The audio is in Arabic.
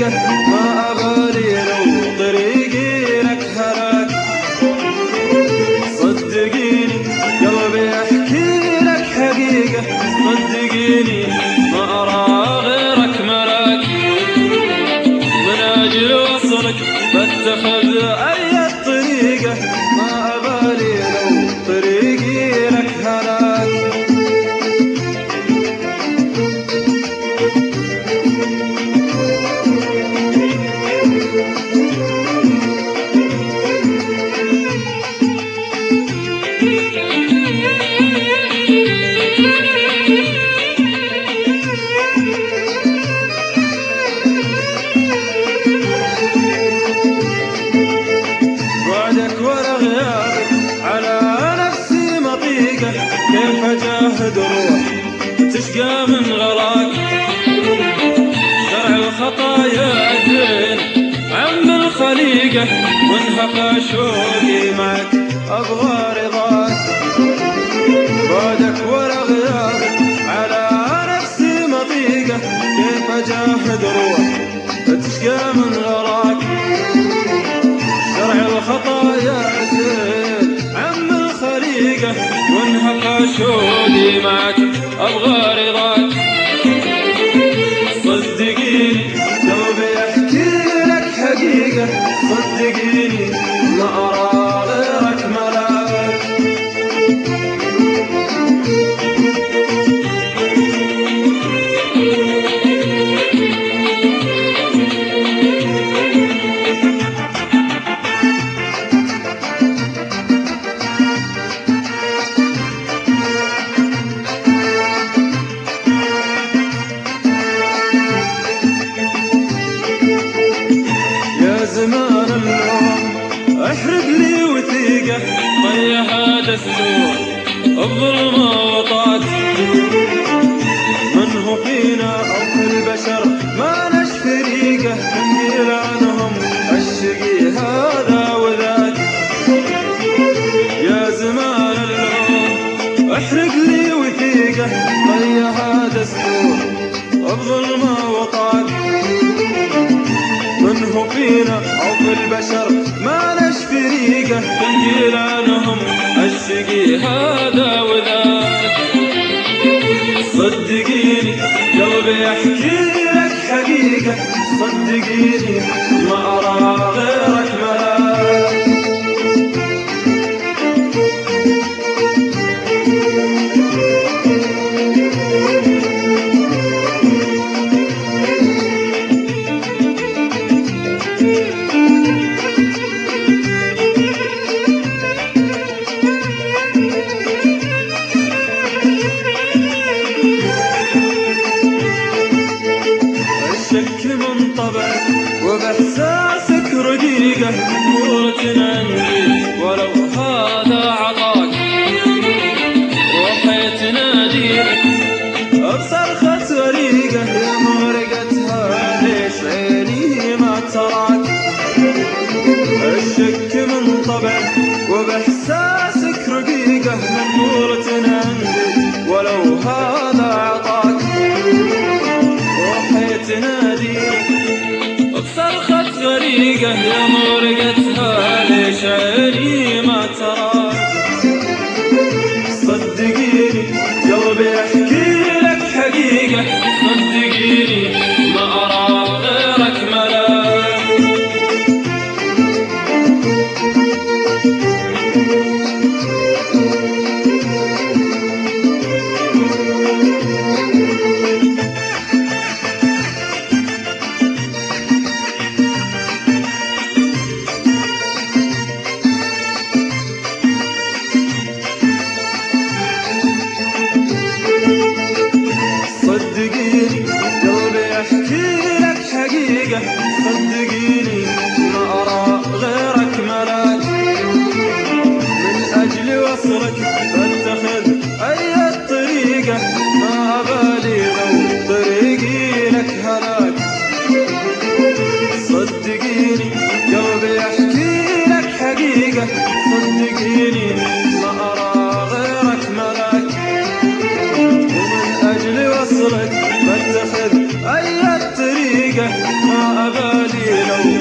حقيقة ما أبالي لو طريقي لك هلاك. صدقيني قلبي أحكي لك حقيقة، صدقيني ما أرى غيرك ملاك. من أجل وصلك بتخذ أي طريقة ما أبالي لو طريقي لك هلاك. بعدك ولا غيابك على نفسي مطيقة، كيف أجاهد روح تشقى من غلاك. شرع الخطايا أدين عم الخليقة، وانهق شوقي معك أبغى رضاك. بعدك ولا غيابك على نفسي مطيقة، كيف أجاهد روح تشقى من غلاك. شرع الخطايا أدين عم الخليقة، وانهق شوقي معك أبغى رضاك. صدقيني قلبي أحكي لك حقيقة، صدقيني ما أرى غيرك ملاك. زمان اللوم احرق لي وثيقة، طيها دستور الظلمة وطاق. من هو فينا أو في البشر ما نشفي ريقة، نقيل عنهم الشقي هذا وذاك. يا زمان اللوم احرق لي وثيقة، طيها دستور الظلمة وطاق. من هو فينا أو في البشر ما نشفي ريقة، تنقيل عنهم الشقي هذا وذاك. صدقيني قلبي أحكي لك حقيقة، صدقيني ما أرى غيرك ملاك. الشك من طبعك وبإحساسك رقيقة، قوة عندي ولو هذا عطاك. روحي تناديك بصرخة غريقة، يا مغرقتها ليش عيني ما تراك. الشك من طبعك وبإحساسك رقيقة، قوة عندي ولو هذا عطاك. روحي تناديك بصرخة غريقة، يا مغرقتها ليش عيني ما تراك. صدقيني قلبي أحكي لك حقيقة، صدقيني ما أرى غيرك ملاك. صدقيني قلبي أحكي لك حقيقة، صدقيني ما أرى غيرك ملاك. من أجل وصلك بتخذ أي طريقة ما أبالي لو طريقي لك هلاك. صدقيني قلبي أحكي لك حقيقة، صدقيني ما أرى غيرك ملاك. ومن أجل وصلك بتخذ أي طريقة طريقه ما أبالي لو